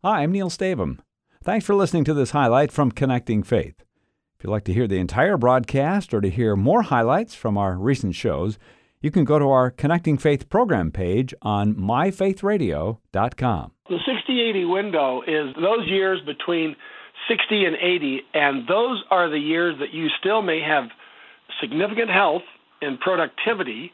Hi, I'm Neil Stavum. Thanks for listening to this highlight from Connecting Faith. If you'd like to hear the entire broadcast or to hear more highlights from our recent shows, you can go to our Connecting Faith program page on myfaithradio.com. The 60-80 window is those years between 60 and 80, and those are the years that you still may have significant health and productivity,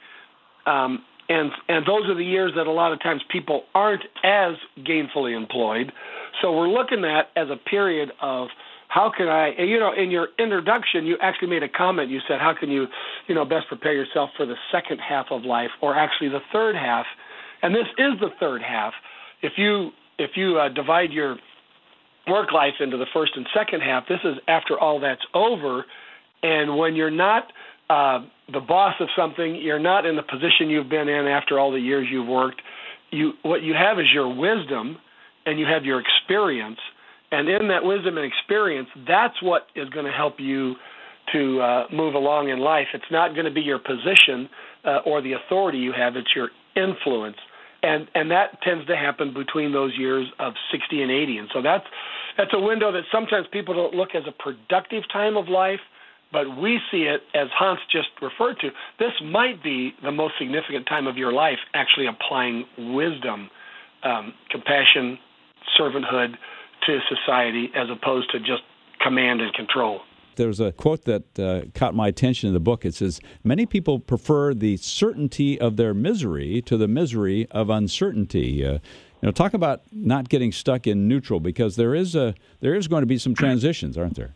and those are the years that a lot of times people aren't as gainfully employed. So we're looking at as a period of how can I, in your introduction, you actually made a comment. You said, how can you, best prepare yourself for the second half of life, or actually the third half? And this is the third half. If you divide your work life into the first and second half, this is after all that's over. And when you're not the boss of something, you're not in the position you've been in after all the years you've worked. What you have is your wisdom, and you have your experience. And in that wisdom and experience, that's what is going to help you to move along in life. It's not going to be your position or the authority you have. It's your influence. And that tends to happen between those years of 60 and 80. And so that's a window that sometimes people don't look as a productive time of life, but we see it, as Hans just referred to, this might be the most significant time of your life, actually applying wisdom, compassion, servanthood to society, as opposed to just command and control. There's a quote that caught my attention in the book. It says, many people prefer the certainty of their misery to the misery of uncertainty. Talk about not getting stuck in neutral, because there is going to be some transitions, aren't there?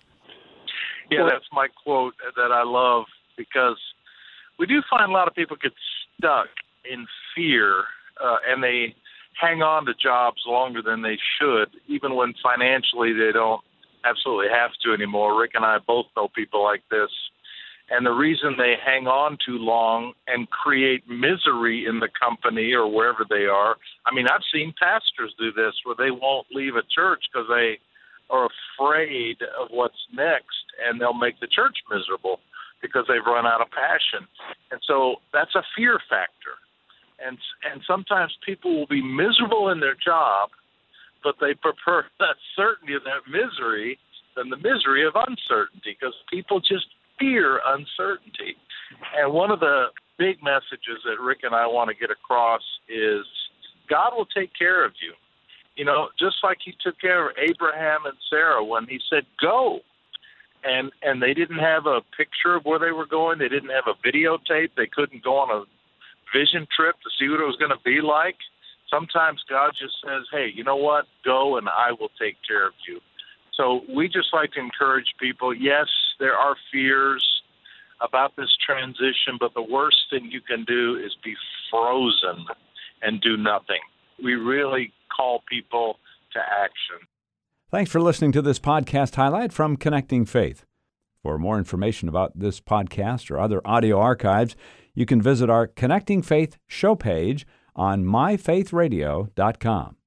Yeah, that's my quote that I love, because we do find a lot of people get stuck in fear, and they hang on to jobs longer than they should, even when financially they don't absolutely have to anymore. Rick and I both know people like this. And the reason they hang on too long and create misery in the company or wherever they are, I've seen pastors do this, where they won't leave a church because they are afraid of what's next, and they'll make the church miserable because they've run out of passion. And so that's a fear factor. And sometimes people will be miserable in their job, but they prefer that certainty of that misery than the misery of uncertainty, because people just fear uncertainty. And one of the big messages that Rick and I want to get across is God will take care of you. Just like he took care of Abraham and Sarah when he said, go. And they didn't have a picture of where they were going. They didn't have a videotape. They couldn't go on a vision trip to see what it was going to be like. Sometimes God just says, hey, you know what? Go, and I will take care of you. So we just like to encourage people. Yes, there are fears about this transition, but the worst thing you can do is be frozen and do nothing. We really call people to action. Thanks for listening to this podcast highlight from Connecting Faith. For more information about this podcast or other audio archives, you can visit our Connecting Faith show page on myfaithradio.com.